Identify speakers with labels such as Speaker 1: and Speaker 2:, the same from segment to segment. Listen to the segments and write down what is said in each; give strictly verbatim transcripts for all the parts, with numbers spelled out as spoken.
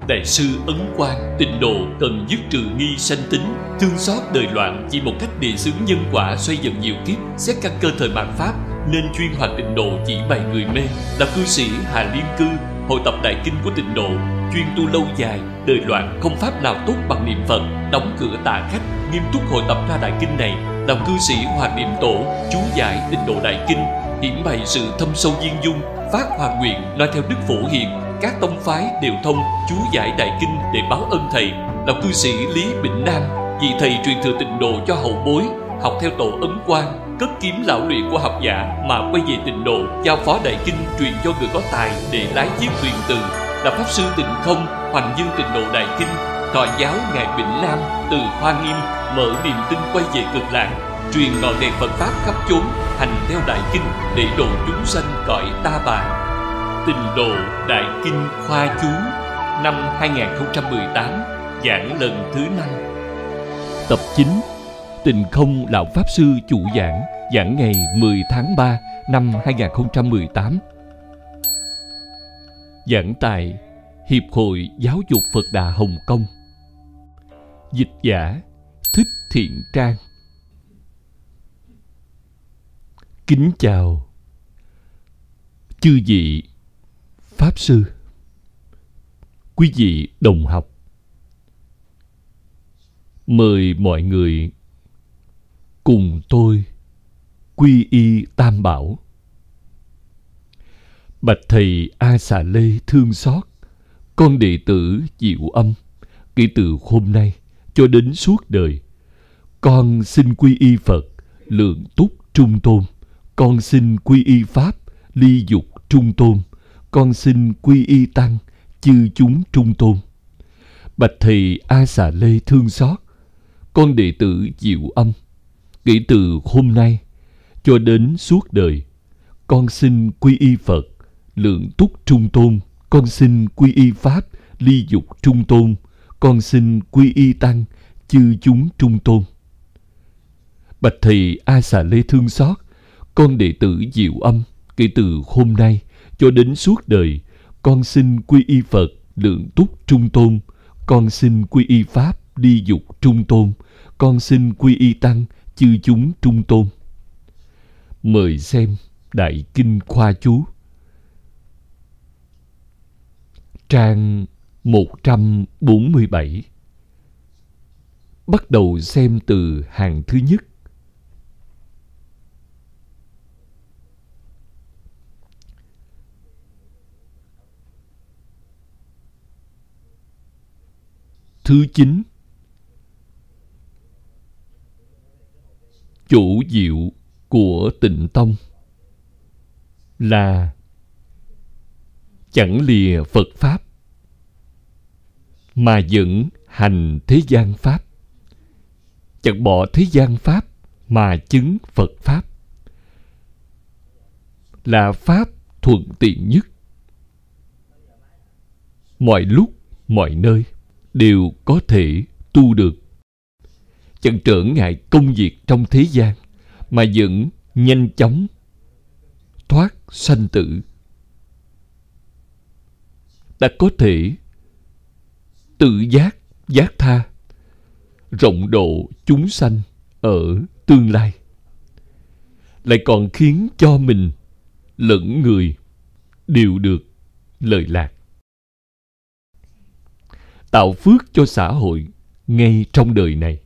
Speaker 1: Đại sư Ấn Quang Tịnh độ cần dứt trừ nghi sanh tính, thương xót đời loạn, chỉ một cách đề xướng nhân quả xoay dần nhiều kiếp, xét căn cơ thời mạt Pháp, nên chuyên hoạt Tịnh độ chỉ bày người mê. Là cư sĩ Hà Liên Cư, hội tập đại kinh của Tịnh độ, chuyên tu lâu dài, đời loạn không pháp nào tốt bằng niệm Phật, đóng cửa tạ khách, nghiêm túc hội tập ra đại kinh này. Làm cư sĩ Hòa Niệm Tổ, chú giải Tịnh độ đại kinh, hiển bày sự thâm sâu viên dung, phát hòa nguyện nói theo Đức Phổ Hiền. Các tông phái đều thông chú giải đại kinh để báo ân thầy. Làm cư sĩ Lý Bỉnh Nam, vì thầy truyền thừa Tịnh độ cho hậu bối, học theo tổ Ấn Quang, cất kiếm lão luyện của học giả mà quay về Tịnh độ, giao phó đại kinh truyền cho người có tài để lái viết huyền từ. Là pháp sư Tịnh Không, hoằng dương Tịnh độ đại kinh, thọ giáo ngài Bỉnh Nam từ Hoa Nghiêm, mở niềm tin quay về cực lạc, truyền ngọn đèn Phật pháp khắp chốn, hành theo đại kinh để độ chúng sanh cõi ta bà. Tịnh độ đại kinh khoa chú năm hai không một tám, giảng lần thứ năm. Tập chín. Tịnh Không lão pháp sư chủ giảng, giảng ngày mười tháng ba năm hai không một tám. Giảng tại Hiệp hội Giáo dục Phật Đà Hồng Kông. Dịch giả Thích Thiện Trang. Kính chào chư vị pháp sư, quý vị đồng học. Mời mọi người cùng tôi quy y Tam Bảo. Bạch thầy A Xà Lê thương xót, con đệ tử Diệu Âm, kể từ hôm nay cho đến suốt đời, con xin quy y Phật, lượng túc trung tôn. Con xin quy y Pháp, ly dục trung tôn. Con xin quy y Tăng, chư chúng trung tôn. Bạch thầy A Xà Lê thương xót, con đệ tử Diệu Âm, kể từ hôm nay cho đến suốt đời, con xin quy y Phật, lượng túc trung tôn. Con xin quy y Pháp, ly dục trung tôn. Con xin quy y Tăng, chư chúng trung tôn. Bạch thầy A Xà Lê thương xót, con đệ tử Diệu Âm, kể từ hôm nay cho đến suốt đời, con xin quy y Phật, lượng túc trung tôn. Con xin quy y Pháp, ly dục trung tôn. Con xin quy y Tăng, chư chúng trung tôn. Mời xem Đại Kinh Khoa Chú, trang một trăm bốn mươi bảy. Bắt đầu xem từ hàng thứ nhất. Thứ chín. Chủ diệu của Tịnh Tông là chẳng lìa Phật Pháp mà vẫn hành thế gian Pháp, chẳng bỏ thế gian Pháp mà chứng Phật Pháp, là Pháp thuận tiện nhất. Mọi lúc, mọi nơi đều có thể tu được, chẳng trở ngại công việc trong thế gian mà vẫn nhanh chóng thoát sanh tử. Ta có thể tự giác, giác tha, rộng độ chúng sanh ở tương lai, lại còn khiến cho mình lẫn người đều được lợi lạc, tạo phước cho xã hội ngay trong đời này.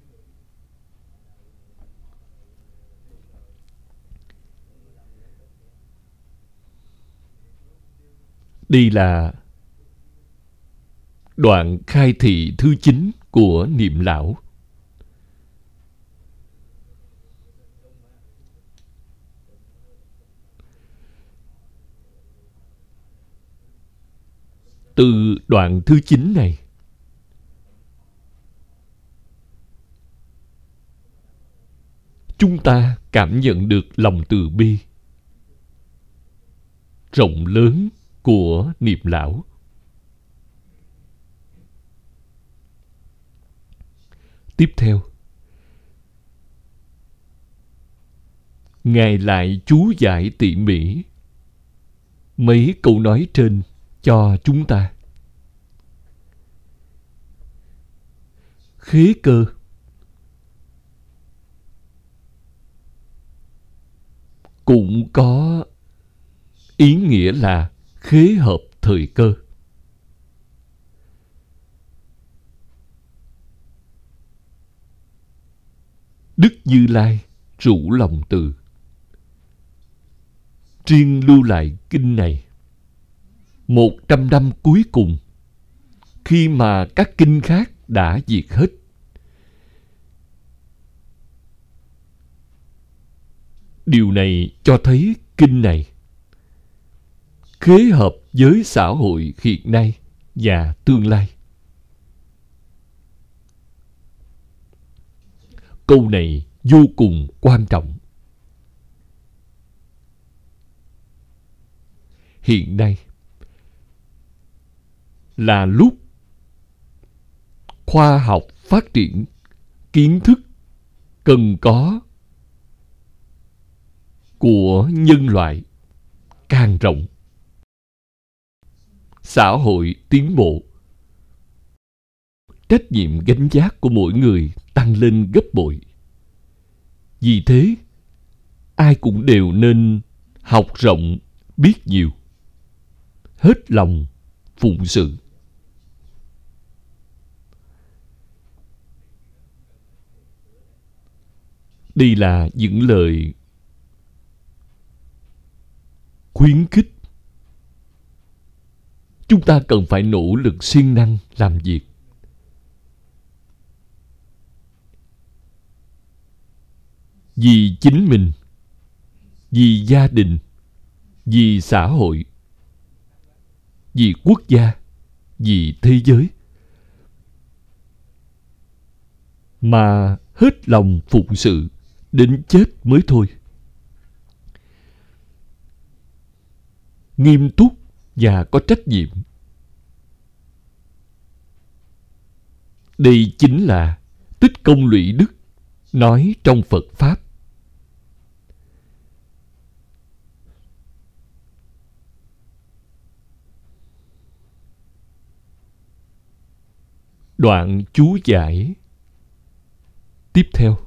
Speaker 1: Đây là đoạn khai thị thứ chín của Niệm Lão. Từ đoạn thứ chín này, chúng ta cảm nhận được lòng từ bi rộng lớn của Niệm Lão. Tiếp theo, Ngài lại chú giải tỉ mỉ mấy câu nói trên cho chúng ta.
Speaker 2: khế cơ. Cũng có ý nghĩa là khế hợp thời cơ. Đức Như Lai rủ lòng từ, riêng lưu lại kinh này một trăm năm cuối cùng, khi mà các kinh khác đã diệt hết. Điều này cho thấy kinh này khế hợp với xã hội hiện nay và tương lai. Câu này vô cùng quan trọng. Hiện nay là lúc khoa học phát triển, kiến thức cần có của nhân loại càng rộng, xã hội tiến bộ, trách nhiệm gánh vác của mỗi người tăng lên gấp bội. Vì thế, ai cũng đều nên học rộng, biết nhiều, hết lòng phụng sự. Đây là những lời khuyến khích chúng ta cần phải nỗ lực siêng năng làm việc. Vì chính mình, vì gia đình, vì xã hội, vì quốc gia, vì thế giới, mà hết lòng phụng sự đến chết mới thôi. Nghiêm túc và có trách nhiệm. Đây chính là tích công lũy đức nói trong Phật Pháp. Đoạn chú giải tiếp theo.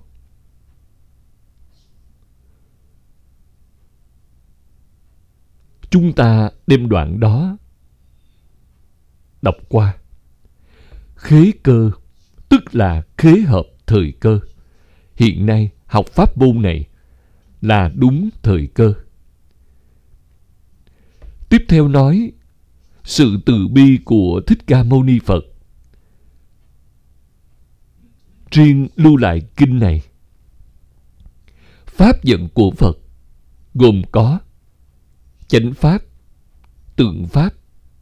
Speaker 2: Chúng ta đem đoạn đó đọc qua. Khế cơ tức là khế hợp thời cơ. Hiện nay học pháp môn này là đúng thời cơ. Tiếp theo nói sự từ bi của Thích Ca Mâu Ni Phật. Riêng lưu lại kinh này, pháp vận của Phật gồm có chánh pháp, tượng pháp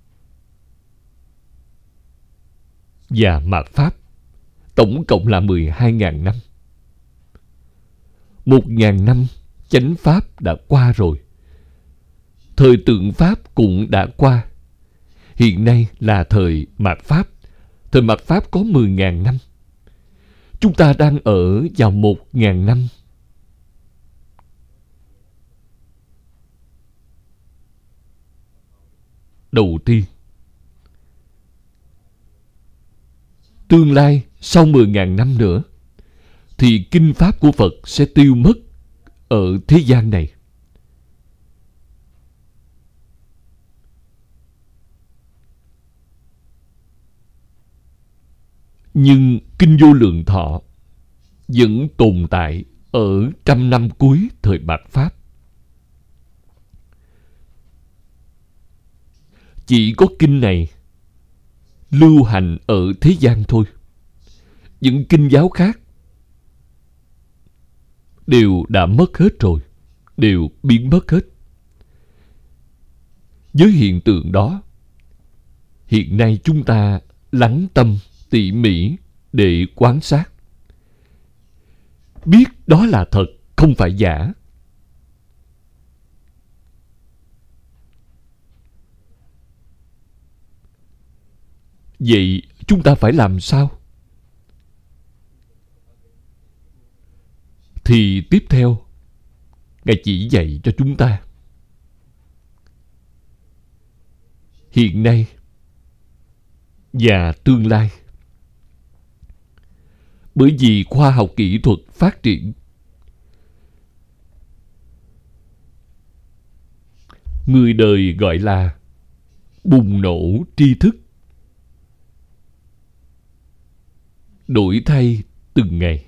Speaker 2: và mạt pháp, tổng cộng là mười hai nghìn năm. Một nghìn năm chánh pháp đã qua rồi, thời tượng pháp cũng đã qua. Hiện nay là thời mạt pháp. Thời mạt pháp có mười nghìn năm. Chúng ta đang ở vào một nghìn năm. Đầu tiên, tương lai sau mười nghìn năm nữa thì kinh pháp của Phật sẽ tiêu mất ở thế gian này. Nhưng kinh Vô Lượng Thọ vẫn tồn tại ở trăm năm cuối thời mạt pháp. Chỉ có kinh này lưu hành ở thế gian thôi. Những kinh giáo khác đều đã mất hết rồi, đều biến mất hết. Với hiện tượng đó, hiện nay chúng ta lắng tâm tỉ mỉ để quan sát, biết đó là thật, không phải giả. Vậy chúng ta phải làm sao? Thì tiếp theo, Ngài chỉ dạy cho chúng ta. Hiện nay và tương lai, Bởi vì khoa học kỹ thuật phát triển, người đời gọi là bùng nổ tri thức, đổi thay từng ngày.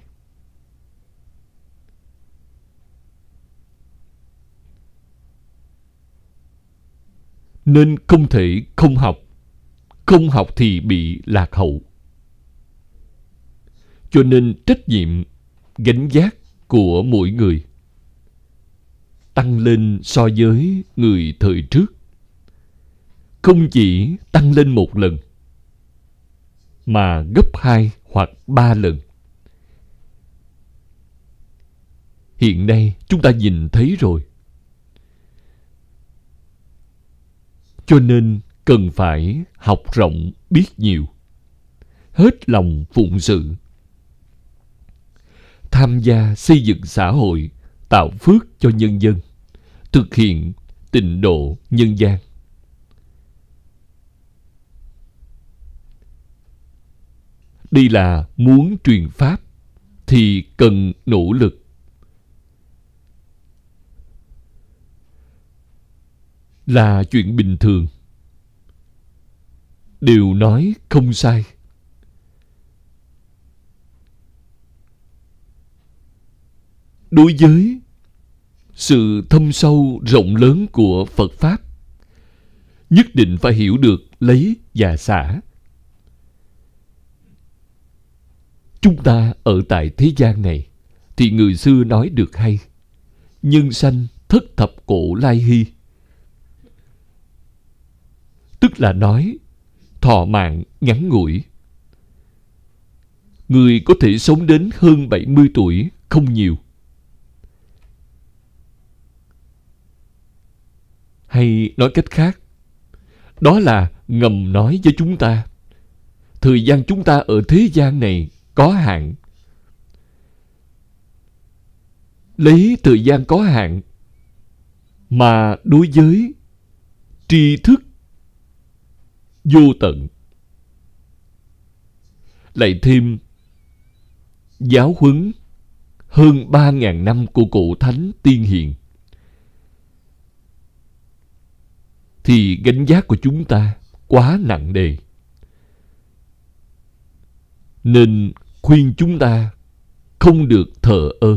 Speaker 2: Nên không thể không học. Không học thì bị lạc hậu. Cho nên trách nhiệm, gánh vác của mỗi người tăng lên so với người thời trước. Không chỉ tăng lên một lần, mà gấp hai hoặc ba lần. Hiện nay chúng ta nhìn thấy rồi. Cho nên cần phải học rộng biết nhiều, hết lòng phụng sự, tham gia xây dựng xã hội, tạo phước cho nhân dân, thực hiện tịnh độ nhân gian. Đây là muốn truyền pháp thì cần nỗ lực. Là chuyện bình thường. Đều nói không sai. Đối với sự thâm sâu rộng lớn của Phật Pháp, nhất định phải hiểu được lấy và xả. Chúng ta ở tại thế gian này thì người xưa nói được hay: nhân sanh thất thập cổ lai hy. Tức là nói thọ mạng ngắn ngủi. Người có thể sống đến hơn bảy mươi tuổi không nhiều. Hay nói cách khác, đó là ngầm nói với chúng ta thời gian chúng ta ở thế gian này có hạn. Lấy thời gian có hạn mà đối với tri thức vô tận, lại thêm giáo huấn hơn ba ngàn năm của cổ thánh tiên hiền, thì gánh vác của chúng ta quá nặng nề. Nên khuyên chúng ta không được thờ ơ.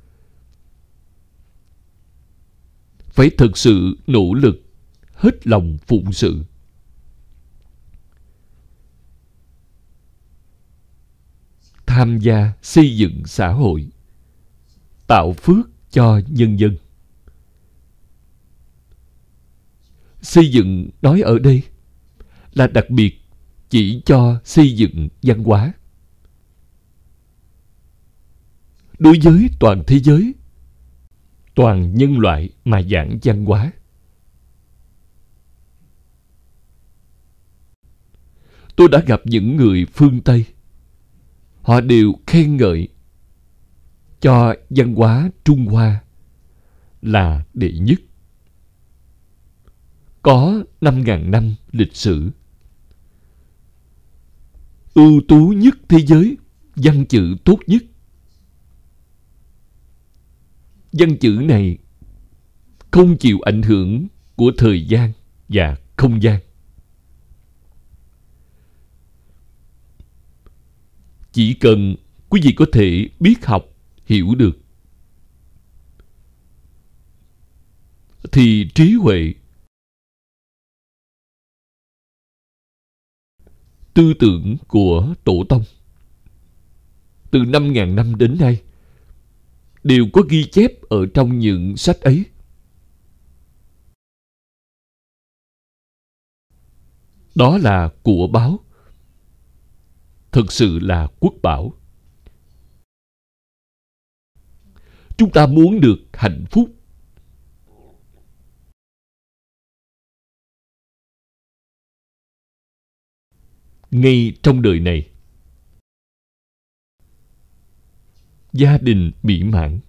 Speaker 2: Phải thực sự nỗ lực, hết lòng phụng sự. Tham gia xây dựng xã hội, tạo phước cho nhân dân. Xây dựng nói ở đây là đặc biệt chỉ cho xây dựng văn hóa. Đối với toàn thế giới, toàn nhân loại mà giảng văn hóa. Tôi đã gặp những người phương Tây, họ đều khen ngợi cho văn hóa Trung Hoa là đệ nhất. Có năm ngàn năm lịch sử, ưu tú nhất thế giới, văn chữ tốt nhất. Văn chữ này không chịu ảnh hưởng của thời gian và không gian. Chỉ cần quý vị có thể biết học, hiểu được, thì trí huệ, tư tưởng của tổ tông từ năm ngàn năm đến nay đều có ghi chép ở trong những sách ấy. Đó là của báu, thực sự là quốc bảo. Chúng ta muốn được hạnh phúc, ngay trong đời này, gia đình mỹ mãn,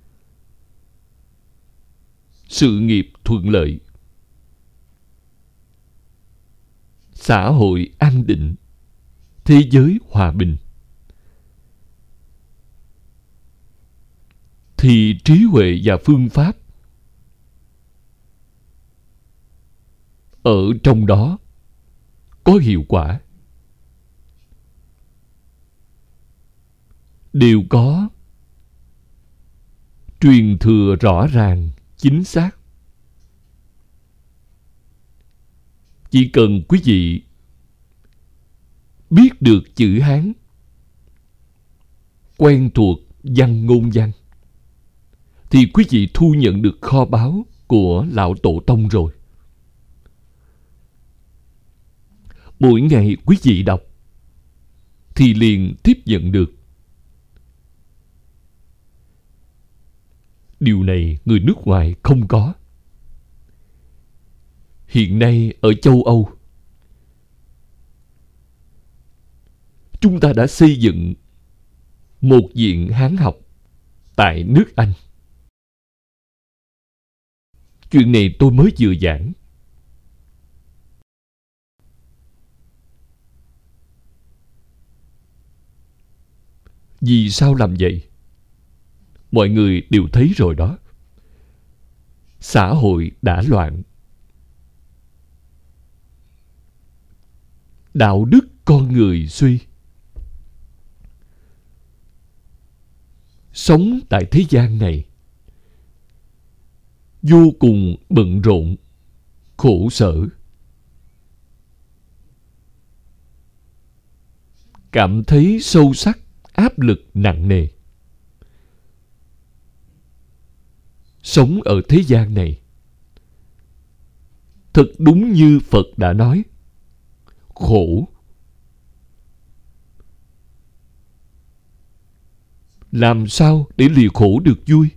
Speaker 2: sự nghiệp thuận lợi, xã hội an định, thế giới hòa bình, thì trí huệ và phương pháp ở trong đó có hiệu quả, đều có truyền thừa rõ ràng, chính xác. Chỉ cần quý vị biết được chữ Hán, quen thuộc văn ngôn văn, thì quý vị thu nhận được kho báu của Lão Tổ Tông rồi. Mỗi ngày quý vị đọc thì liền tiếp nhận được. Điều này người nước ngoài không có. Hiện nay ở châu Âu, chúng ta đã xây dựng một viện Hán học tại nước Anh. Chuyện này tôi mới vừa giảng. Vì sao làm vậy? Mọi người đều thấy rồi đó. Xã hội đã loạn. Đạo đức con người suy. Sống tại thế gian này vô cùng bận rộn, khổ sở. Cảm thấy sâu sắc, áp lực nặng nề. Sống ở thế gian này, thật đúng như Phật đã nói, khổ. Làm sao để lìa khổ được vui?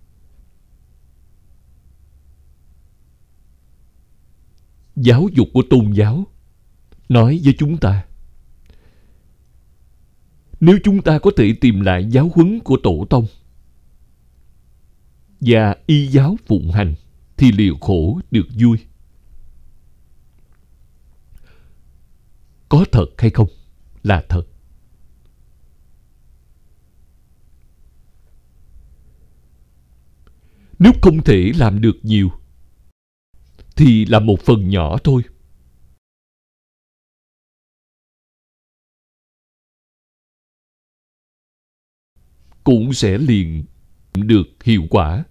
Speaker 2: Giáo dục của tôn giáo nói với chúng ta, nếu chúng ta có thể tìm lại giáo huấn của Tổ Tông và y giáo phụng hành, thì lìa khổ được vui. Có thật hay không? Là thật. Nếu không thể làm được nhiều, thì là một phần nhỏ thôi. Cũng sẽ liền được hiệu quả.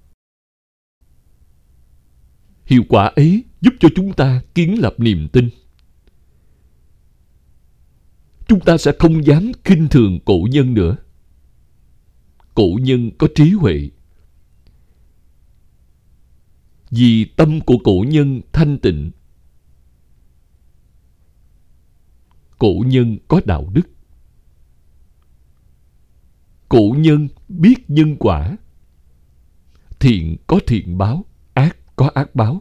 Speaker 2: Hiệu quả ấy giúp cho chúng ta kiến lập niềm tin. Chúng ta sẽ không dám khinh thường cổ nhân nữa. Cổ nhân có trí huệ. Vì tâm của cổ nhân thanh tịnh. Cổ nhân có đạo đức. Cổ nhân biết nhân quả. Thiện có thiện báo, ác có ác báo.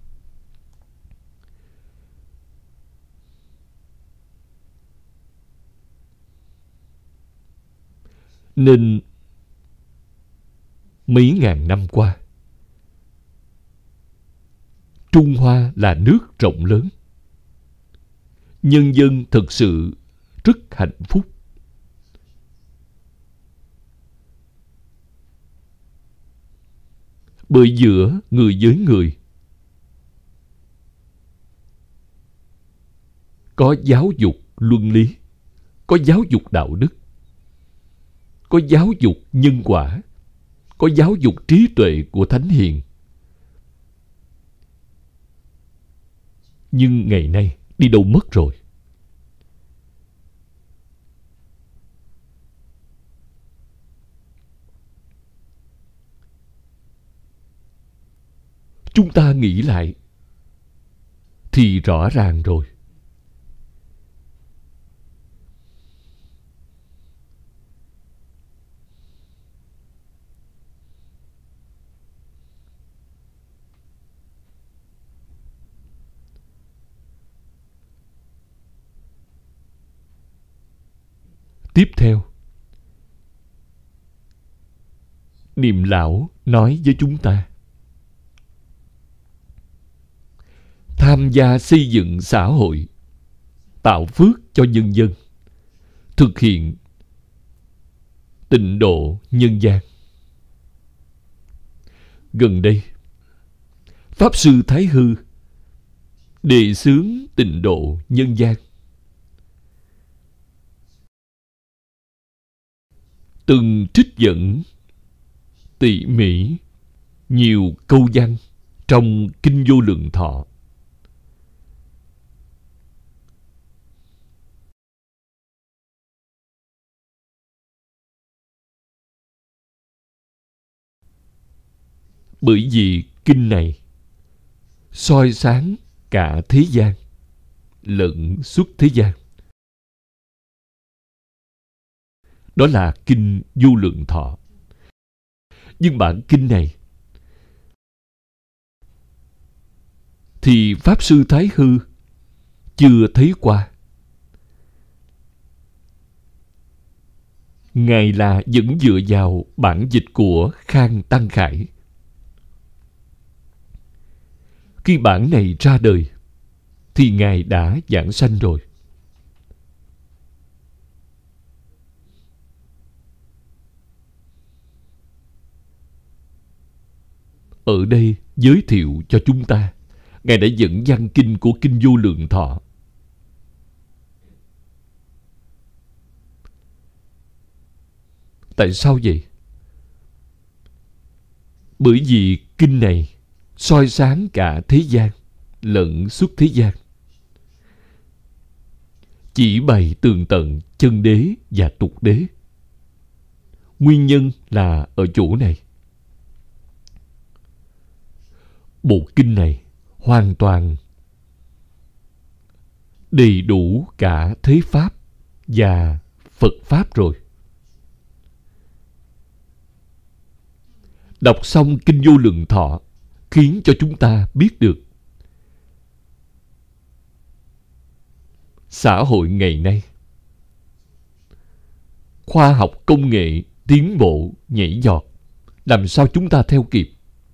Speaker 2: Nên mấy ngàn năm qua, Trung Hoa là nước rộng lớn. Nhân dân thực sự rất hạnh phúc. Bởi giữa người với người có giáo dục luân lý, có giáo dục đạo đức, có giáo dục nhân quả, có giáo dục trí tuệ của thánh hiền. Nhưng ngày nay đi đâu mất rồi? Chúng ta nghĩ lại thì rõ ràng rồi. Tiếp theo, Niệm Lão nói với chúng ta, tham gia xây dựng xã hội, tạo phước cho nhân dân, thực hiện tịnh độ nhân gian. Gần đây, Pháp Sư Thái Hư đề xướng tịnh độ nhân gian, từng trích dẫn tỉ mỉ nhiều câu văn trong Kinh Vô Lượng Thọ. Bởi vì kinh này soi sáng cả thế gian lẫn suốt thế gian. Đó là Kinh Vô Lượng Thọ. Nhưng bản kinh này thì Pháp Sư Thái Hư chưa thấy qua. Ngài là vẫn dựa vào bản dịch của Khang Tăng Khải. Khi bản này ra đời thì Ngài đã giảng sanh rồi. Ở đây giới thiệu cho chúng ta, Ngài đã dẫn văn kinh của Kinh Vô Lượng Thọ. Tại sao vậy? Bởi vì kinh này soi sáng cả thế gian lẫn suốt thế gian, chỉ bày tường tận chân đế và tục đế. Nguyên nhân là ở chỗ này. Bộ kinh này hoàn toàn đầy đủ cả thế Pháp và Phật Pháp rồi. Đọc xong Kinh Vô Lượng Thọ khiến cho chúng ta biết được xã hội ngày nay, khoa học công nghệ tiến bộ nhảy vọt, làm sao chúng ta theo kịp?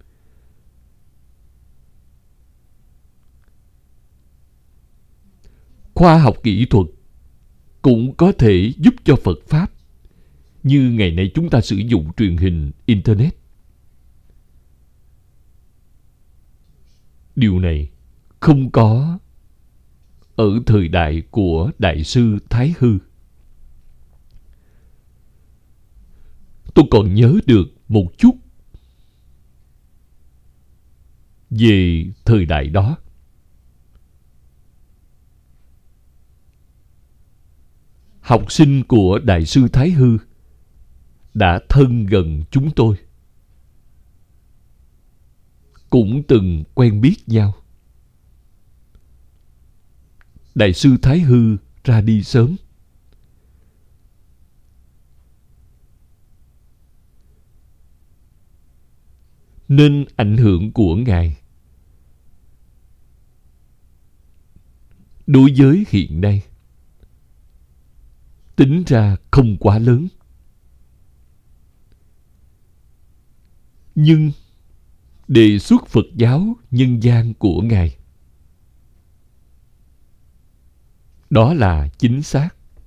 Speaker 2: Khoa học kỹ thuật cũng có thể giúp cho Phật Pháp, như ngày nay chúng ta sử dụng truyền hình Internet. Điều này không có ở thời đại của Đại sư Thái Hư. Tôi còn nhớ được một chút về thời đại đó. Học sinh của Đại sư Thái Hư đã thân gần chúng tôi, cũng từng quen biết nhau. Đại sư Thái Hư ra đi sớm. Nên ảnh hưởng của Ngài đối với hiện nay tính ra không quá lớn. Nhưng đề xuất Phật giáo nhân gian của Ngài, đó là chính xác.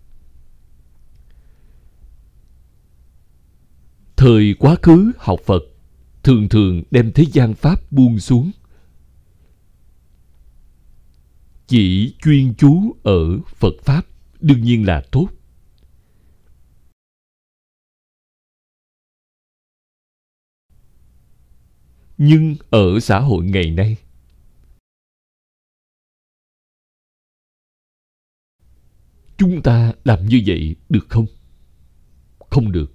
Speaker 2: Thời quá khứ học Phật thường thường đem thế gian Pháp buông xuống, chỉ chuyên chú ở Phật Pháp, đương nhiên là tốt. Nhưng ở xã hội ngày nay, chúng ta làm như vậy được không? Không được.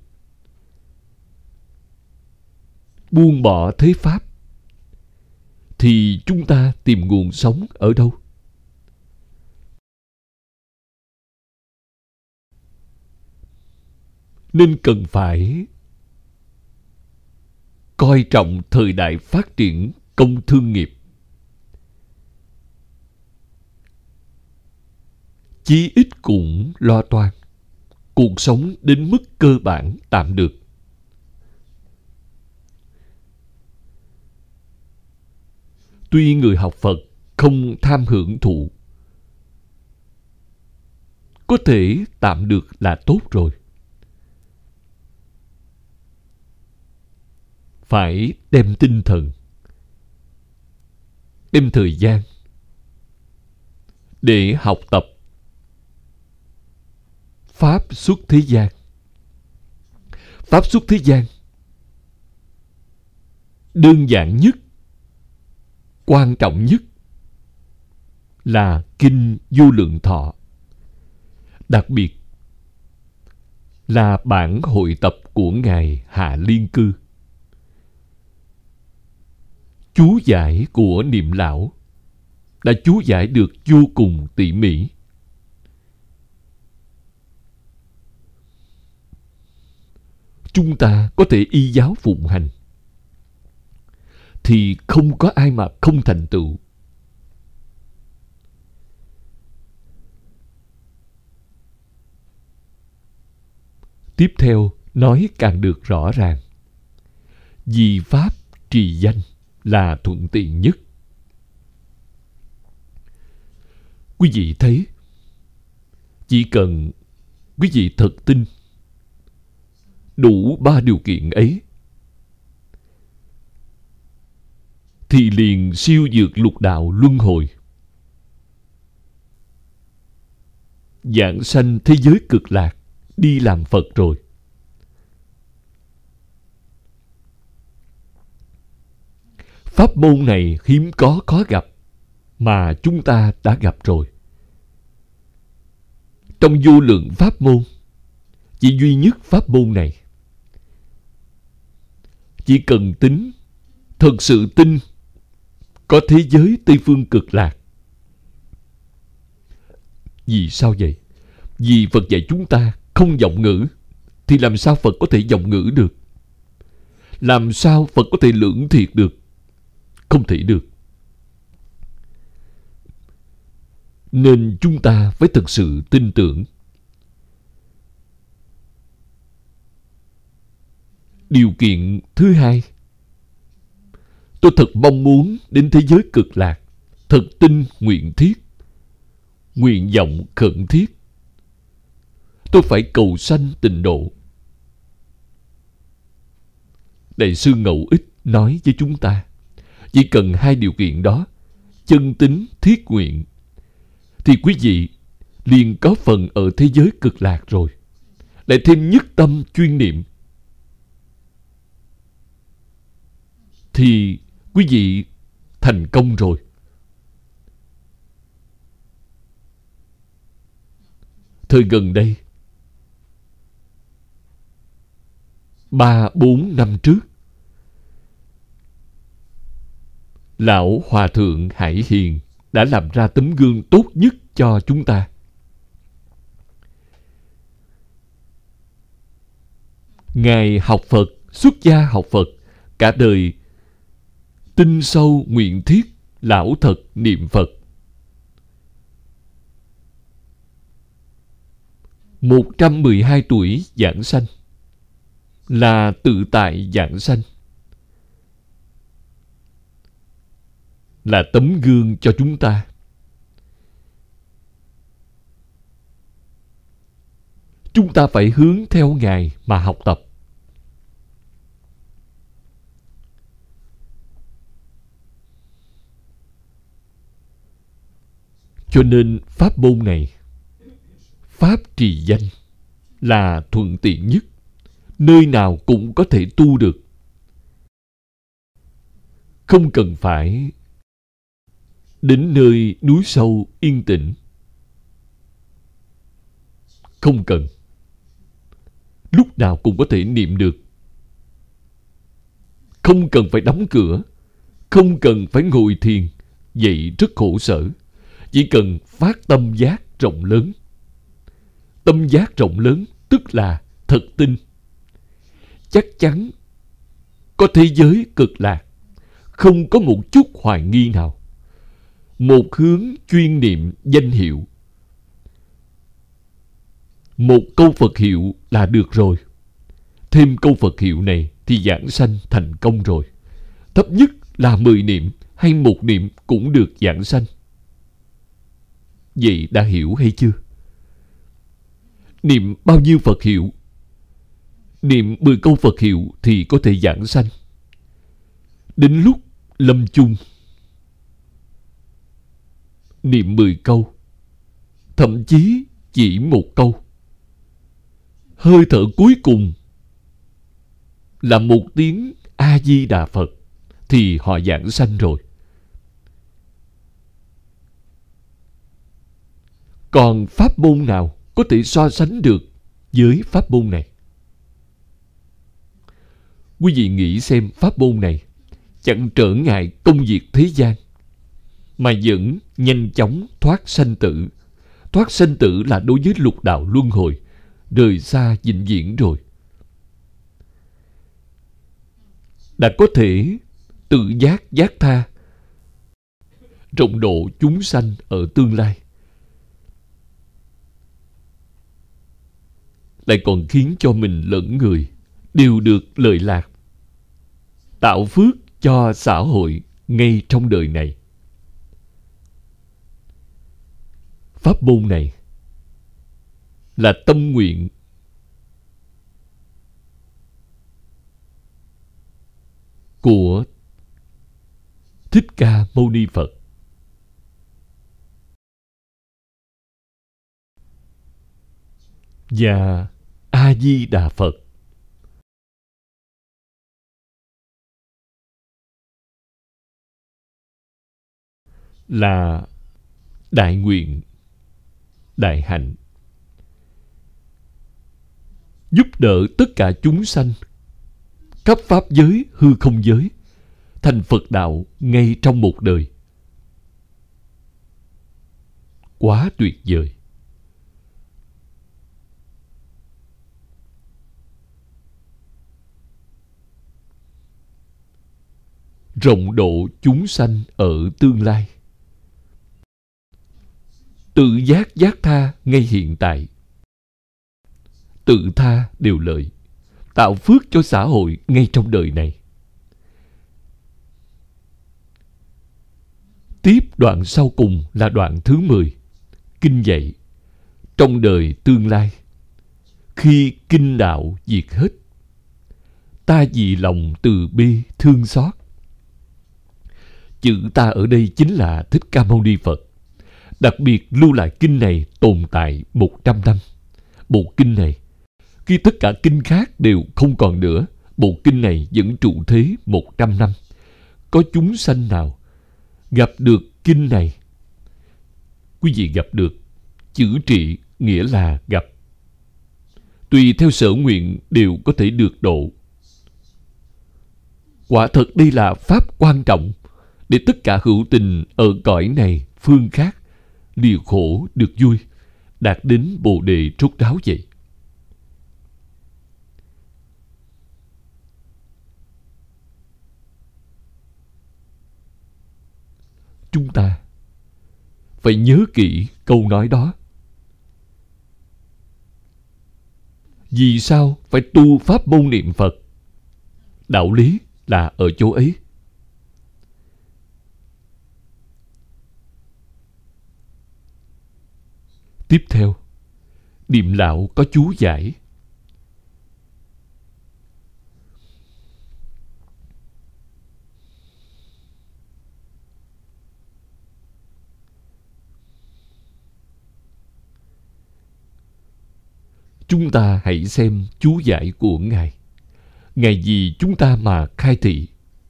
Speaker 2: Buông bỏ thế Pháp thì chúng ta tìm nguồn sống ở đâu? Nên cần phải coi trọng thời đại phát triển công thương nghiệp. Chí ít cũng lo toan, cuộc sống đến mức cơ bản tạm được. Tuy người học Phật không tham hưởng thụ, có thể tạm được là tốt rồi. phải đem tinh thần, đem thời gian để học tập Pháp xuất thế gian. Pháp xuất thế gian đơn giản nhất, quan trọng nhất là Kinh Vô Lượng Thọ, đặc biệt là bản hội tập của Ngài Hạ Liên Cư. Chú giải của Niệm Lão đã chú giải được vô cùng tỉ mỉ. Chúng ta có thể y giáo phụng hành thì không có ai mà không thành tựu. Tiếp theo nói càng được rõ ràng. Vì Pháp trì danh là thuận tiện nhất. Quý vị thấy, chỉ cần quý vị thật tin đủ ba điều kiện ấy thì liền siêu vượt lục đạo luân hồi, vãng sanh thế giới cực lạc, đi làm Phật rồi. Pháp môn này hiếm có khó gặp, mà chúng ta đã gặp rồi. Trong vô lượng pháp môn, chỉ duy nhất pháp môn này. Chỉ cần tính, thật sự tin có thế giới Tây Phương cực lạc. Vì sao vậy? Vì Phật dạy chúng ta không vọng ngữ, thì làm sao Phật có thể vọng ngữ được? Làm sao Phật có thể lưỡng thiệt được? Không thể được. Nên chúng ta phải thực sự tin tưởng. Điều kiện thứ hai, tôi thật mong muốn đến thế giới cực lạc, thật tin nguyện thiết, nguyện vọng khẩn thiết. Tôi phải cầu sanh tịnh độ. Đại sư Ngẫu Ích nói với chúng ta, chỉ cần hai điều kiện đó, chân tín thiết nguyện, thì quý vị liền có phần ở thế giới cực lạc rồi. Lại thêm nhất tâm chuyên niệm, thì quý vị thành công rồi. Thời gần đây, ba bốn năm trước, Lão Hòa Thượng Hải Hiền đã làm ra tấm gương tốt nhất cho chúng ta. Ngài học Phật, xuất gia học Phật, cả đời tin sâu nguyện thiết, lão thật niệm Phật. một trăm mười hai tuổi giảng sanh, là tự tại giảng sanh, là tấm gương cho chúng ta. Chúng ta phải hướng theo Ngài mà học tập. Cho nên pháp môn này, Pháp trì danh, là thuận tiện nhất, nơi nào cũng có thể tu được. Không cần phải đến nơi núi sâu yên tĩnh. Không cần. Lúc nào cũng có thể niệm được. Không cần phải đóng cửa. Không cần phải ngồi thiền. Vậy rất khổ sở. Chỉ cần phát tâm giác rộng lớn. Tâm giác rộng lớn tức là thật tin. Chắc chắn có thế giới cực lạc. Không có một chút hoài nghi nào. Một hướng chuyên niệm danh hiệu. Một câu Phật hiệu là được rồi. Thêm câu Phật hiệu này thì giảng sanh thành công rồi. Thấp nhất là mười niệm hay một niệm cũng được giảng sanh. Vậy đã hiểu hay chưa? Niệm bao nhiêu Phật hiệu? Niệm mười câu Phật hiệu thì có thể giảng sanh. Đến lúc lâm chung, niệm mười câu, thậm chí chỉ một câu. Hơi thở cuối cùng là một tiếng A-di-đà Phật thì họ giảng sanh rồi. Còn pháp môn nào có thể so sánh được với pháp môn này? Quý vị nghĩ xem, pháp môn này chẳng trở ngại công việc thế gian, mà vẫn nhanh chóng thoát sanh tử. Thoát sanh tử là đối với lục đạo luân hồi, rời xa vĩnh viễn rồi. Đã có thể tự giác giác tha, rộng độ chúng sanh ở tương lai, lại còn khiến cho mình lẫn người đều được lợi lạc, tạo phước cho xã hội ngay trong đời này. Pháp môn này là tâm nguyện của Thích Ca Mâu Ni Phật. Và A-di-đà Phật là đại nguyện, đại hạnh, giúp đỡ tất cả chúng sanh khắp pháp giới, hư không giới thành Phật đạo ngay trong một đời. Quá tuyệt vời! Rộng độ chúng sanh ở tương lai, tự giác giác tha ngay hiện tại, tự tha đều lợi, tạo phước cho xã hội ngay trong đời này. Tiếp đoạn sau cùng là đoạn thứ mười. Kinh dạy: trong đời tương lai, khi kinh đạo diệt hết, ta vì lòng từ bi thương xót. Chữ ta ở đây chính là Thích Ca Mâu Ni Phật. Đặc biệt lưu lại kinh này tồn tại một trăm năm. Bộ kinh này, khi tất cả kinh khác đều không còn nữa, bộ kinh này vẫn trụ thế một trăm năm. Có chúng sanh nào gặp được kinh này? Quý vị gặp được, chữ trị nghĩa là gặp. Tùy theo sở nguyện đều có thể được độ. Quả thật đây là pháp quan trọng để tất cả hữu tình ở cõi này phương khác lìa khổ được vui, đạt đến bồ đề rốt ráo vậy. Chúng ta phải nhớ kỹ câu nói đó. Vì sao phải tu pháp môn niệm Phật? Đạo lý là ở chỗ ấy. Tiếp theo, Điềm Lão có chú giải: chúng ta hãy xem chú giải của Ngài. Ngài vì chúng ta mà khai thị.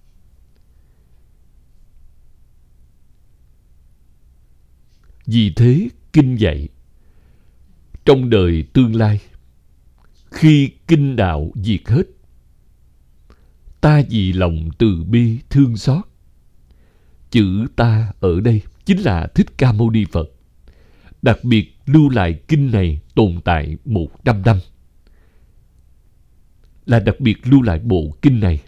Speaker 2: Vì thế kinh dạy: trong đời tương lai, khi kinh đạo diệt hết, ta vì lòng từ bi thương xót. Chữ ta ở đây chính là Thích Ca Mâu Ni Phật. Đặc biệt lưu lại kinh này tồn tại một trăm năm. Là đặc biệt lưu lại bộ kinh này.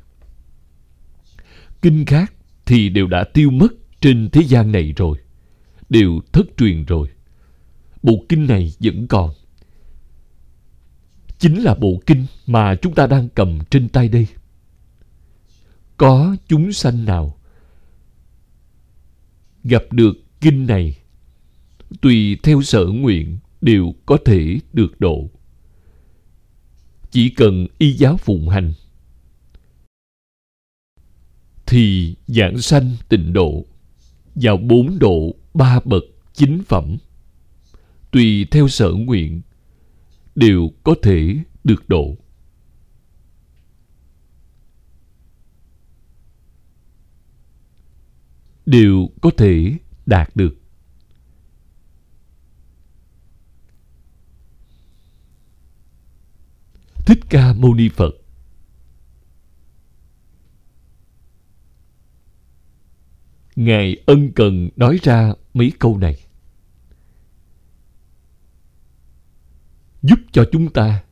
Speaker 2: Kinh khác thì đều đã tiêu mất trên thế gian này rồi, đều thất truyền rồi. Bộ kinh này vẫn còn. Chính là bộ kinh mà chúng ta đang cầm trên tay đây. Có chúng sanh nào gặp được kinh này, tùy theo sở nguyện đều có thể được độ. Chỉ cần y giáo phụng hành thì giảng sanh tịnh độ vào bốn độ ba bậc chính phẩm, tùy theo sở nguyện, đều có thể được độ. Đều có thể đạt được. Thích Ca Mâu Ni Phật Ngài ân cần nói ra mấy câu này, giúp cho chúng ta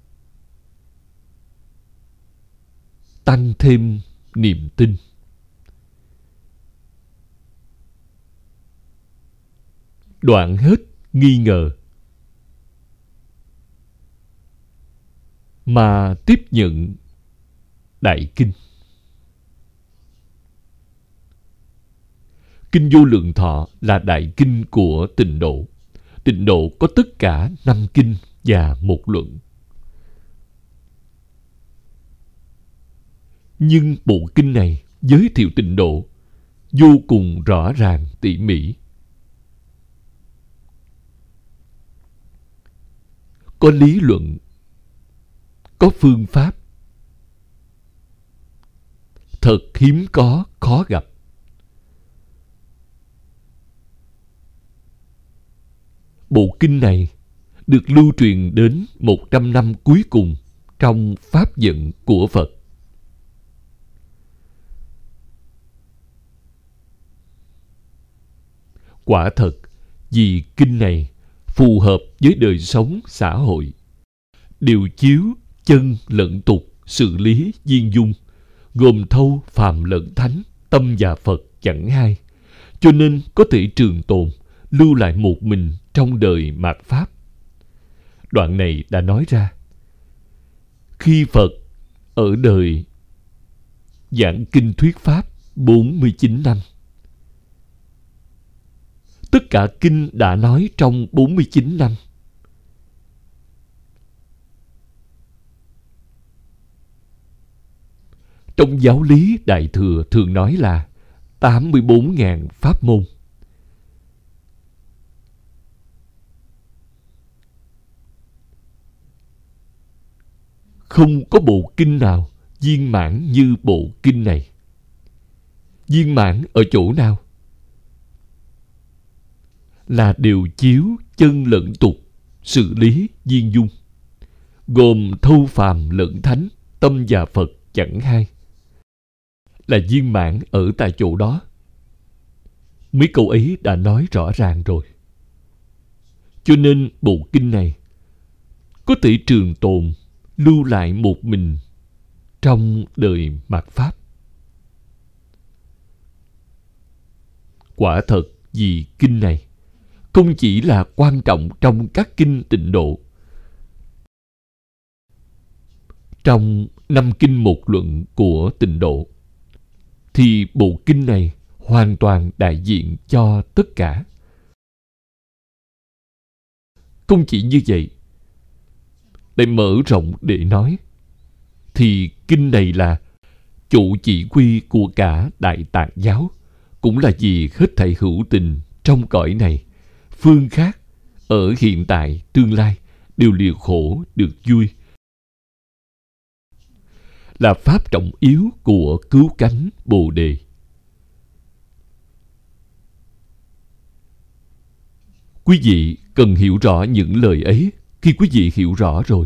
Speaker 2: tăng thêm niềm tin. Đoạn hết nghi ngờ, mà tiếp nhận Đại Kinh. Kinh Vô Lượng Thọ là đại kinh của Tịnh Độ. Tịnh Độ có tất cả năm kinh và một luận. Nhưng bộ kinh này giới thiệu Tịnh Độ vô cùng rõ ràng tỉ mỉ. Có lý luận, có phương pháp, thật hiếm có, khó gặp. Bộ kinh này được lưu truyền đến một trăm năm cuối cùng trong pháp vận của Phật. Quả thật, vì kinh này phù hợp với đời sống xã hội, đều chiếu chân lẫn tục, sự lý viên dung, gồm thâu phàm lẫn thánh, tâm và Phật chẳng hai, cho nên có thể trường tồn, lưu lại một mình trong đời mạt Pháp. Đoạn này đã nói ra, khi Phật ở đời giảng kinh thuyết Pháp bốn mươi chín năm, tất cả kinh đã nói trong bốn mươi chín năm. Trong giáo lý Đại Thừa thường nói là tám mươi bốn nghìn pháp môn. Không có bộ kinh nào viên mãn như bộ kinh này. Viên mãn ở chỗ nào? Là đều chiếu chân lẫn tục, sự lý viên dung, gồm thâu phàm lẫn thánh, tâm và Phật chẳng hai. Là viên mãn ở tại chỗ đó. Mấy câu ấy đã nói rõ ràng rồi. Cho nên bộ kinh này có thể trường tồn, lưu lại một mình trong đời mạt Pháp. Quả thật, vì kinh này không chỉ là quan trọng trong các kinh Tịnh Độ. Trong năm kinh một luận của Tịnh Độ, thì bộ kinh này hoàn toàn đại diện cho tất cả. Không chỉ như vậy, lại mở rộng để nói, thì kinh này là chủ chỉ huy của cả Đại Tạng giáo, cũng là vì hết thảy hữu tình trong cõi này, phương khác, ở hiện tại, tương lai, đều lìa khổ, được vui. Là pháp trọng yếu của cứu cánh Bồ Đề. Quý vị cần hiểu rõ những lời ấy. Khi quý vị hiểu rõ rồi,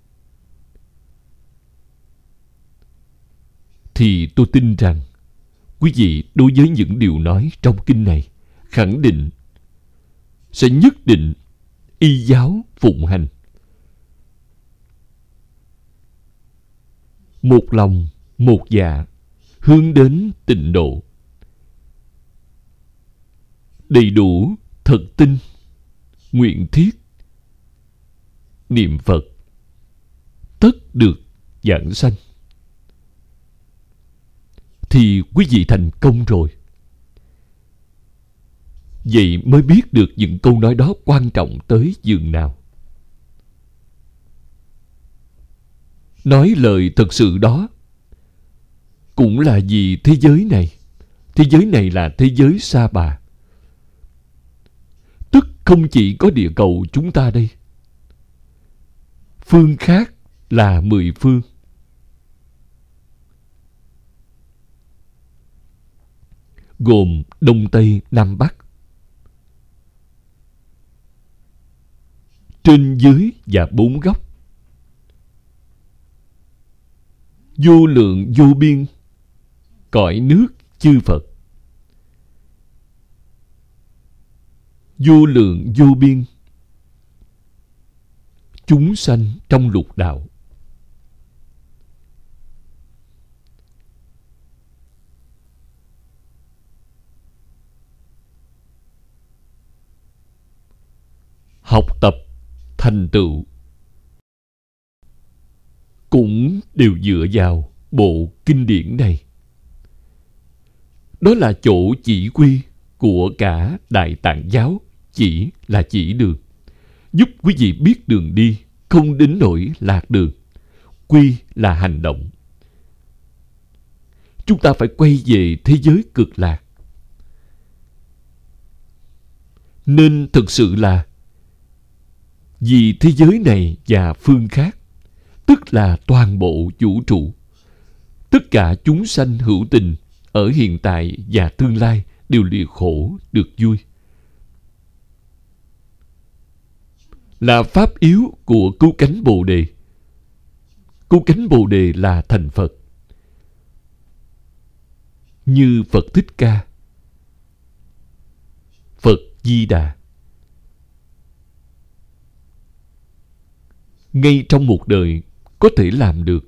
Speaker 2: thì tôi tin rằng quý vị đối với những điều nói trong kinh này khẳng định sẽ nhất định y giáo phụng hành. Một lòng, một dạ, hướng đến tịnh độ. Đầy đủ, thật tin, nguyện thiết, niệm Phật, tất được giảng sanh. Thì quý vị thành công rồi. Vậy mới biết được những câu nói đó quan trọng tới giường nào. Nói lời thật sự đó cũng là vì thế giới này. Thế giới này là thế giới Sa Bà. Tức không chỉ có địa cầu chúng ta đây. Phương khác là mười phương. Gồm Đông Tây Nam Bắc, trên dưới và bốn góc. Vô lượng vô biên cõi nước chư Phật. Vô lượng vô biên chúng sanh trong lục đạo. Học tập thành tựu cũng đều dựa vào bộ kinh điển này. Đó là chỗ chỉ quy của cả Đại Tạng giáo, chỉ là chỉ đường, giúp quý vị biết đường đi, không đến nỗi lạc đường. Quy là hành động. Chúng ta phải quay về thế giới cực lạc. Nên thực sự là vì thế giới này và phương khác, tức là toàn bộ vũ trụ, tất cả chúng sanh hữu tình ở hiện tại và tương lai đều lìa khổ được vui. Là pháp yếu của cứu cánh Bồ Đề. Cứu cánh Bồ Đề là thành Phật. Như Phật Thích Ca, Phật Di Đà. Ngay trong một đời có thể làm được.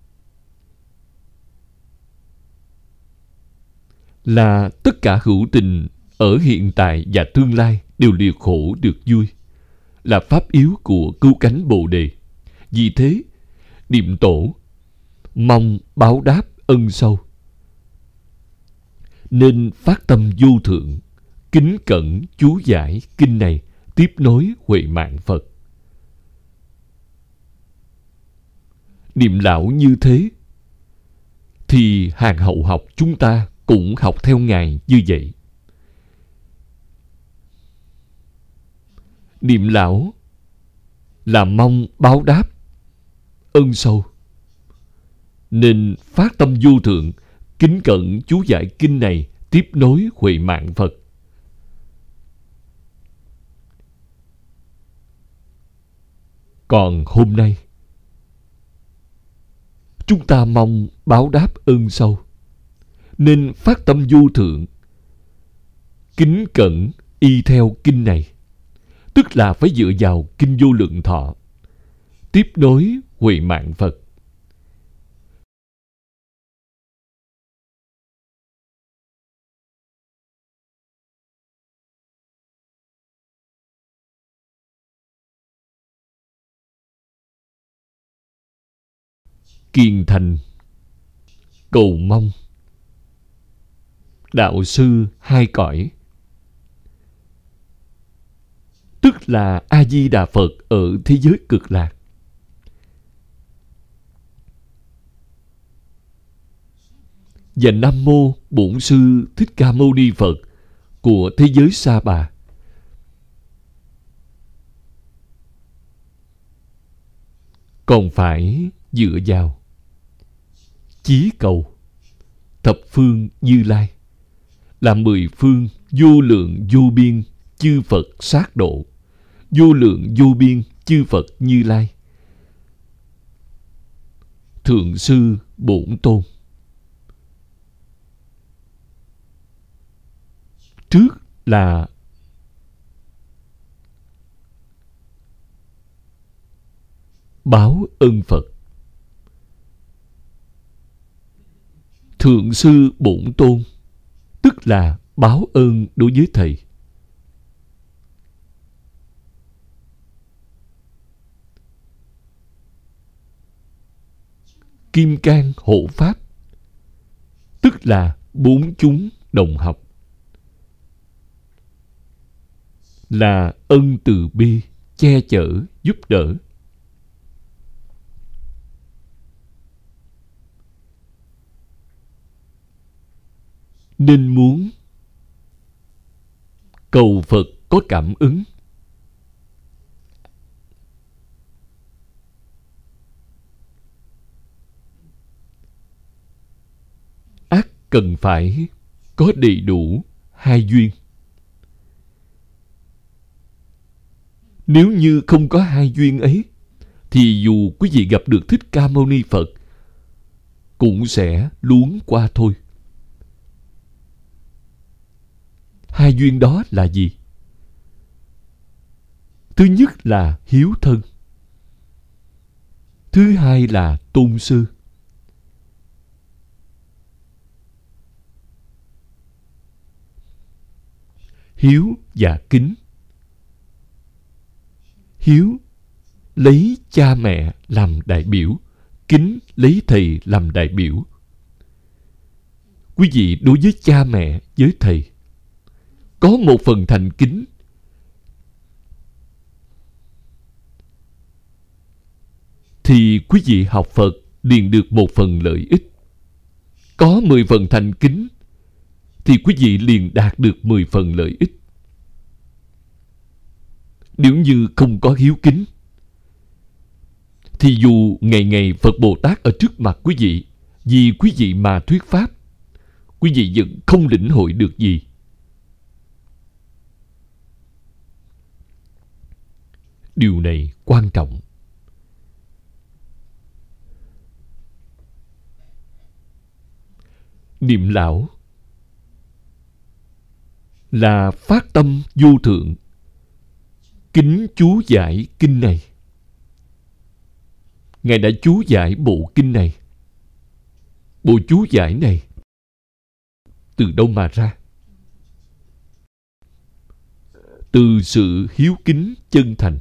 Speaker 2: Là tất cả hữu tình ở hiện tại và tương lai đều lìa khổ được vui. Là pháp yếu của cứu cánh Bồ Đề. Vì thế, niệm tổ mong báo đáp ân sâu, nên phát tâm vô thượng, kính cẩn chú giải kinh này, tiếp nối huệ mạng Phật. Niệm lão như thế, thì hàng hậu học chúng ta cũng học theo Ngài như vậy. Niệm lão là mong báo đáp ân sâu, nên phát tâm vô thượng, kính cẩn chú giải kinh này, tiếp nối huệ mạng Phật. Còn hôm nay, chúng ta mong báo đáp ơn sâu, nên phát tâm vô thượng, kính cẩn y theo kinh này, tức là phải dựa vào kinh Vô Lượng Thọ, tiếp nối huệ mạng Phật. Kiền thành cầu mong đạo sư hai cõi, tức là A Di Đà Phật ở thế giới cực lạc. Và Nam Mô Bổn Sư Thích Ca Mâu Ni Phật của thế giới Sa Bà. Còn phải dựa vào chí cầu thập phương Như Lai, là mười phương vô lượng vô biên chư Phật sát độ, vô lượng vô biên chư Phật Như Lai, Thượng Sư Bổn Tôn. Trước là báo ơn Phật. Thượng Sư Bổn Tôn, tức là báo ơn đối với Thầy. Kim Cang Hộ Pháp, tức là bốn chúng đồng học, là ân từ bi, che chở, giúp đỡ. nên muốn cầu Phật có cảm ứng. Ắt cần phải có đầy đủ hai duyên. Nếu như không có hai duyên ấy, thì dù quý vị gặp được Thích Ca Mâu Ni Phật cũng sẽ luống qua thôi. Hai duyên đó là gì? Thứ nhất là hiếu thân. Thứ hai là tôn sư. Hiếu và kính. Hiếu lấy cha mẹ làm đại biểu, kính lấy thầy làm đại biểu. Quý vị đối với cha mẹ, với thầy có một phần thành kính, thì quý vị học Phật liền được một phần lợi ích. Có mười phần thành kính thì quý vị liền đạt được mười phần lợi ích. Nếu như không có hiếu kính thì dù ngày ngày Phật Bồ Tát ở trước mặt quý vị, vì quý vị mà thuyết pháp, quý vị vẫn không lĩnh hội được gì. Điều này quan trọng. Niệm lão là phát tâm vô thượng, kính chú giải kinh này. Ngài đã chú giải bộ kinh này. Bộ chú giải này từ đâu mà ra? Từ sự hiếu kính chân thành.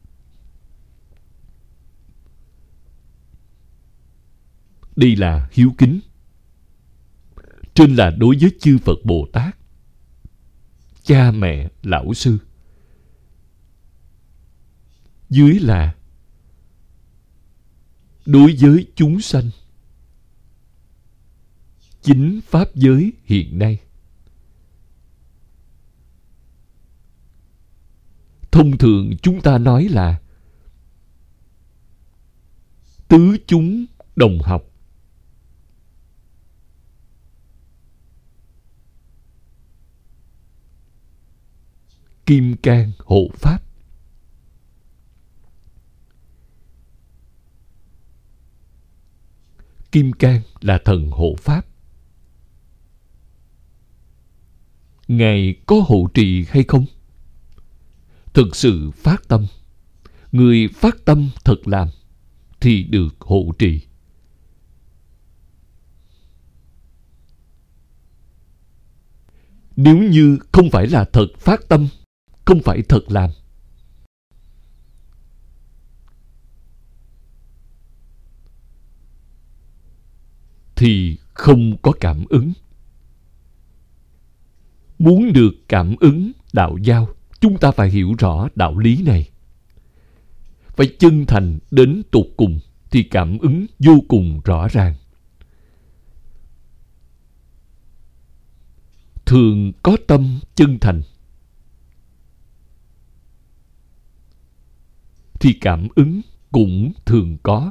Speaker 2: Đây là hiếu kính. Trên là đối với chư Phật Bồ Tát, cha mẹ, lão sư. Dưới là đối với chúng sanh, chính pháp giới hiện nay. Thông thường chúng ta nói là tứ chúng đồng học. Kim cang hộ pháp. Kim cang là thần hộ pháp. Ngài có hộ trì hay không? Thực sự phát tâm. Người phát tâm thật làm thì được hộ trì. Nếu như không phải là thật phát tâm, không phải thật làm, thì không có cảm ứng. Muốn được cảm ứng đạo giao, chúng ta phải hiểu rõ đạo lý này. Phải chân thành đến tột cùng thì cảm ứng vô cùng rõ ràng. Thường có tâm chân thành thì cảm ứng cũng thường có.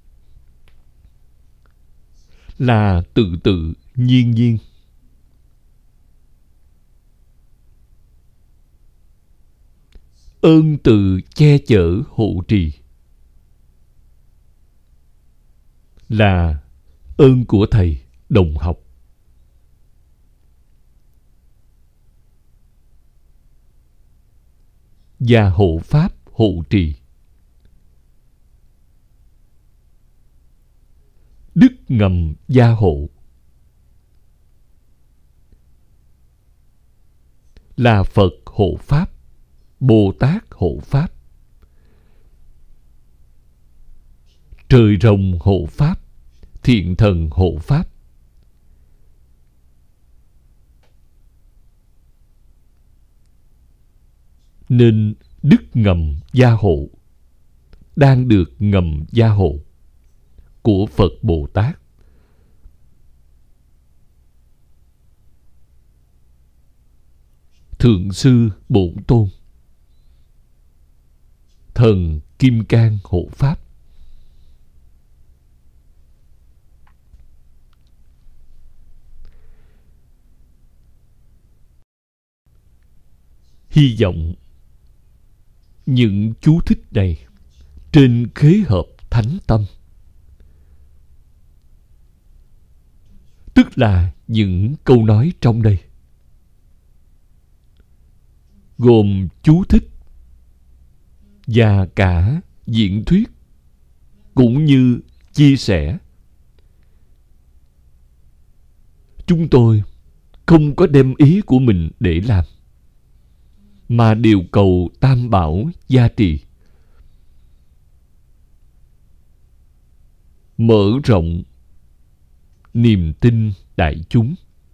Speaker 2: Là tự tự nhiên nhiên. Ơn từ che chở hộ trì. Là ơn của thầy đồng học. Và hộ pháp hộ trì. Đức ngầm gia hộ. Là Phật hộ pháp, Bồ Tát hộ pháp, trời rồng hộ pháp, thiện thần hộ pháp. Nên đức ngầm gia hộ, đang được ngầm gia hộ của Phật Bồ Tát. Thượng sư Bổn Tôn, thần Kim Cang hộ pháp. Hy vọng những chú thích này trên khế hợp thánh tâm, tức là những câu nói trong đây, gồm chú thích và cả diễn thuyết cũng như chia sẻ, chúng tôi không có đem ý của mình để làm, mà đều cầu Tam Bảo gia trì, mở rộng niềm tin đại chúng.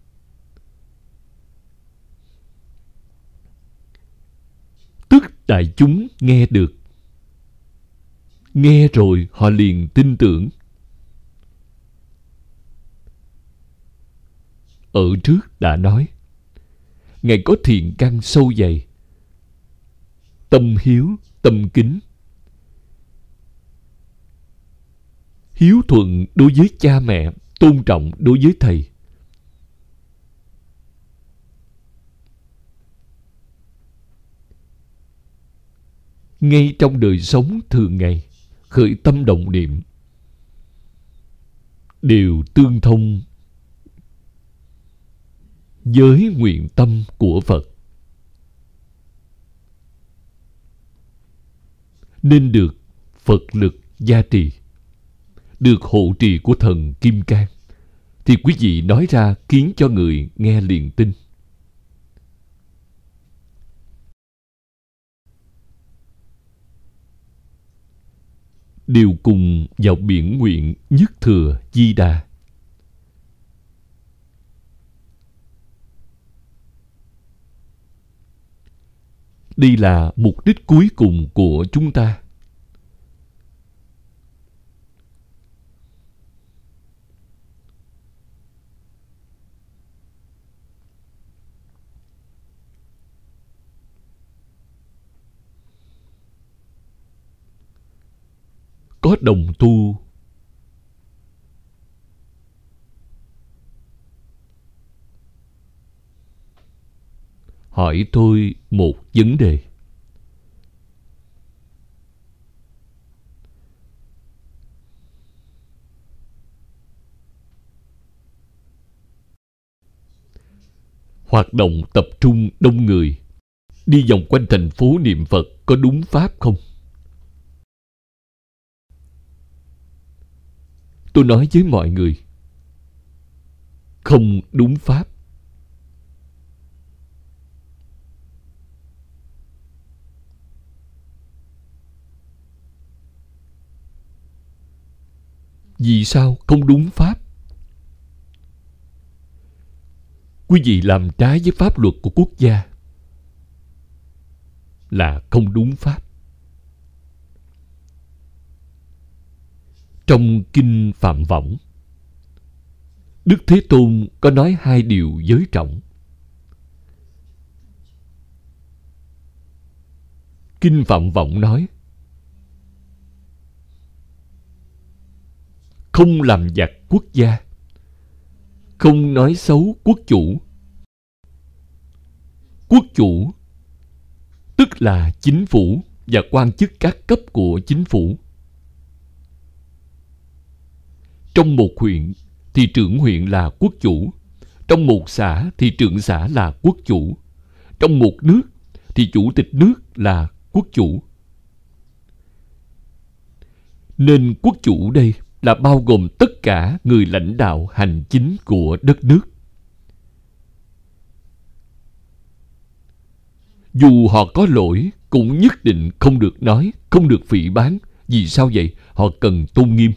Speaker 2: Tức đại chúng nghe được, nghe rồi họ liền tin tưởng. Ở trước đã nói, Ngài có thiện căn sâu dày, tâm hiếu, tâm kính, hiếu thuận đối với cha mẹ, tôn trọng đối với thầy. Ngay trong đời sống thường ngày, khởi tâm động niệm đều tương thông với nguyện tâm của Phật, nên được Phật lực gia trì, được hộ trì của thần Kim Cang, thì quý vị nói ra khiến cho người nghe liền tin. Đều cùng vào biển nguyện nhất thừa Di Đà. Đây là mục đích cuối cùng của chúng ta. Có đồng tu hỏi tôi một vấn đề. Hoạt động tập trung đông người, đi vòng quanh thành phố niệm Phật có đúng pháp không? Tôi nói với mọi người, không đúng pháp. Vì sao không đúng pháp? Quý vị làm trái với pháp luật của quốc gia là không đúng pháp. Trong Kinh Phạm Võng, Đức Thế Tôn có nói hai điều giới trọng. Kinh Phạm Võng nói, không làm giặc quốc gia, không nói xấu quốc chủ. Quốc chủ tức là chính phủ và quan chức các cấp của chính phủ. Trong một huyện thì trưởng huyện là quốc chủ, trong một xã thì trưởng xã là quốc chủ, trong một nước thì chủ tịch nước là quốc chủ. Nên quốc chủ đây là bao gồm tất cả người lãnh đạo hành chính của đất nước. Dù họ có lỗi cũng nhất định không được nói, không được phỉ báng. Vì sao vậy? Họ cần tôn nghiêm.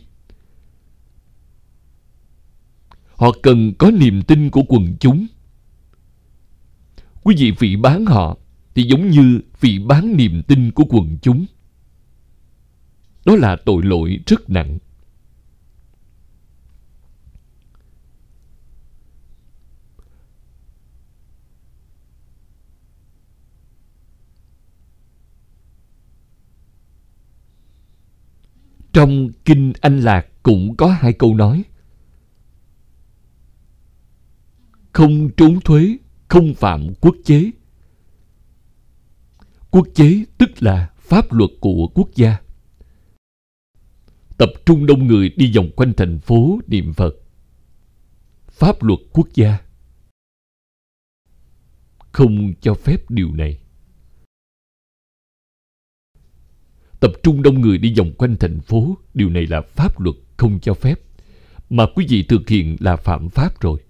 Speaker 2: Họ cần có niềm tin của quần chúng. Quý vị phỉ báng họ thì giống như phỉ báng niềm tin của quần chúng. Đó là tội lỗi rất nặng. Trong Kinh Anh Lạc cũng có hai câu nói: không trốn thuế, không phạm quốc chế. Quốc chế tức là pháp luật của quốc gia. Tập trung đông người đi vòng quanh thành phố niệm Phật, pháp luật quốc gia không cho phép điều này. Tập trung đông người đi vòng quanh thành phố, điều này là pháp luật không cho phép, mà quý vị thực hiện là phạm pháp rồi.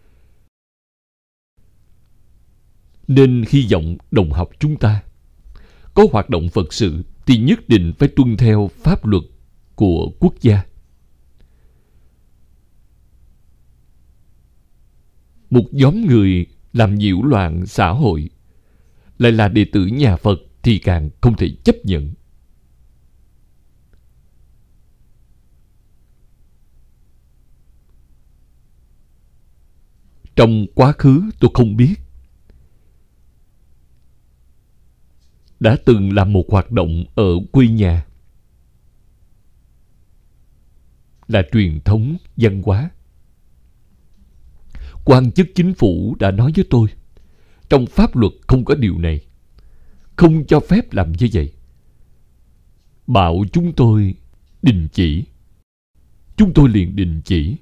Speaker 2: Nên hy vọng đồng học chúng ta có hoạt động Phật sự thì nhất định phải tuân theo pháp luật của quốc gia. Một nhóm người làm nhiễu loạn xã hội, lại là đệ tử nhà Phật thì càng không thể chấp nhận. Trong quá khứ tôi không biết, đã từng làm một hoạt động ở quê nhà, là truyền thống văn hóa. Quan chức chính phủ đã nói với tôi, trong pháp luật không có điều này, không cho phép làm như vậy. Bảo chúng tôi đình chỉ, chúng tôi liền đình chỉ.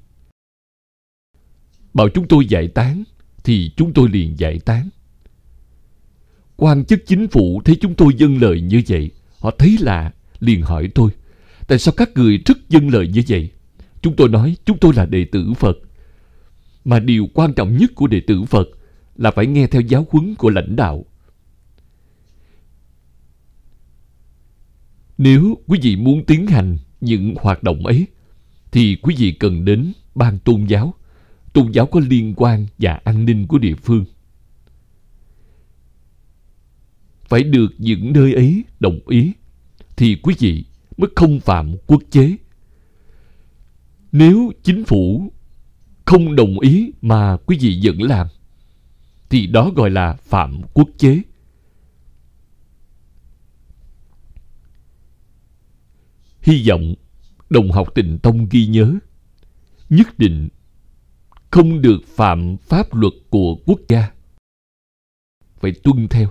Speaker 2: Bảo chúng tôi giải tán thì chúng tôi liền giải tán. Quan chức chính phủ thấy chúng tôi dâng lời như vậy, họ thấy lạ, liền hỏi tôi, tại sao các người rất dâng lời như vậy? Chúng tôi nói chúng tôi là đệ tử Phật, mà điều quan trọng nhất của đệ tử Phật là phải nghe theo giáo huấn của lãnh đạo. Nếu quý vị muốn tiến hành những hoạt động ấy, thì quý vị cần đến ban tôn giáo. Tôn giáo có liên quan và an ninh của địa phương. Phải được những nơi ấy đồng ý, thì quý vị mới không phạm quốc chế. Nếu chính phủ không đồng ý mà quý vị vẫn làm, thì đó gọi là phạm quốc chế. Hy vọng đồng học Tịnh Tông ghi nhớ, nhất định không được phạm pháp luật của quốc gia, phải tuân theo.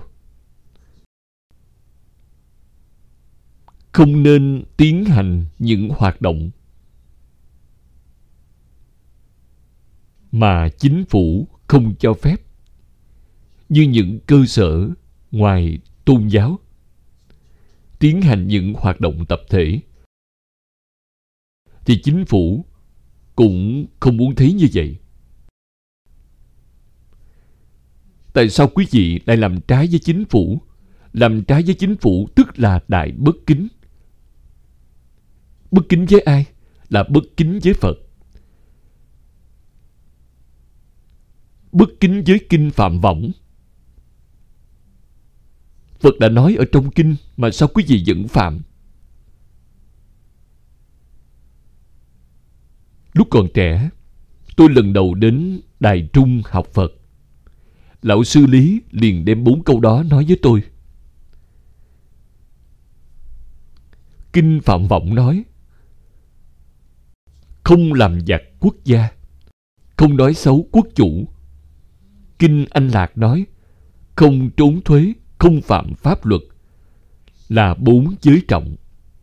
Speaker 2: Không nên tiến hành những hoạt động mà chính phủ không cho phép, như những cơ sở ngoài tôn giáo, tiến hành những hoạt động tập thể, thì chính phủ cũng không muốn thấy như vậy. Tại sao quý vị lại làm trái với chính phủ? Làm trái với chính phủ tức là đại bất kính. Bất kính với ai? Là bất kính với Phật. Bất kính với Kinh Phạm Võng. Phật đã nói ở trong kinh, mà sao quý vị vẫn phạm? Lúc còn trẻ, tôi lần đầu đến Đài Trung học Phật. Lão sư Lý liền đem bốn câu đó nói với tôi. Kinh Phạm Võng nói, không làm giặc quốc gia, không nói xấu quốc chủ. Kinh Anh Lạc nói, không trốn thuế, không phạm pháp luật, là bốn giới trọng.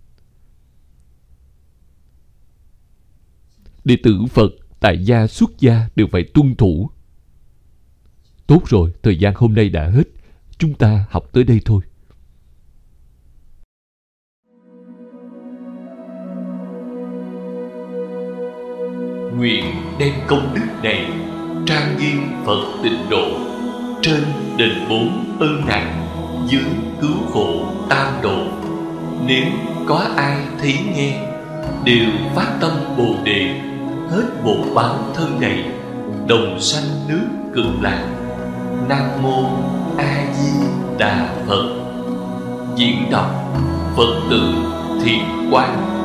Speaker 2: Đệ tử Phật, tại gia xuất gia đều phải tuân thủ. Tốt rồi, thời gian hôm nay đã hết. Chúng ta học tới đây thôi.
Speaker 1: Nguyện đem công đức này trang nghiêm Phật Tịnh Độ, trên đền bốn ân nặng, dưới cứu khổ tam độ. Nếu có ai thấy nghe, đều phát tâm Bồ Đề, hết một báo thân này, đồng sanh nước Cực Lạc. Nam mô A Di Đà Phật. Diễn đọc Phật tử Thiện Quang.